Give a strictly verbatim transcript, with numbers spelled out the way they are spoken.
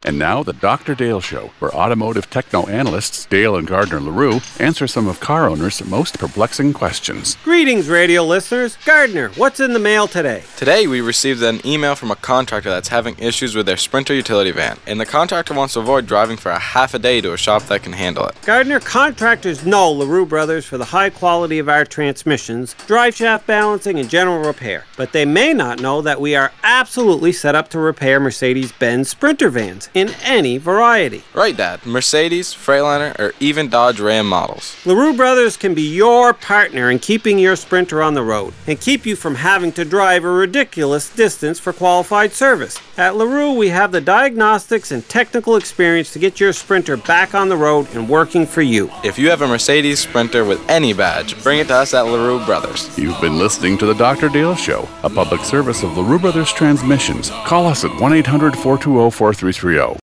And now, the Doctor Dale Show, where automotive techno-analysts Dale and Gardner LaRue answer some of car owners' most perplexing questions. Greetings, radio listeners. Gardner, what's in the mail today? Today, we received an email from a contractor that's having issues with their Sprinter utility van, and the contractor wants to avoid driving for a half a day to a shop that can handle it. Gardner, contractors know LaRue Brothers for the high quality of our transmissions, drive shaft balancing, and general repair. But they may not know that we are absolutely set up to repair Mercedes-Benz Sprinter vans in any variety. Right, Dad. Mercedes, Freightliner, or even Dodge Ram models. LaRue Brothers can be your partner in keeping your Sprinter on the road and keep you from having to drive a ridiculous distance for qualified service. At LaRue, we have the diagnostics and technical experience to get your Sprinter back on the road and working for you. If you have a Mercedes Sprinter with any badge, bring it to us at LaRue Brothers. You've been listening to the Doctor Dale Show, a public service of LaRue Brothers Transmissions. Call us at one eight hundred four two zero four three three zero.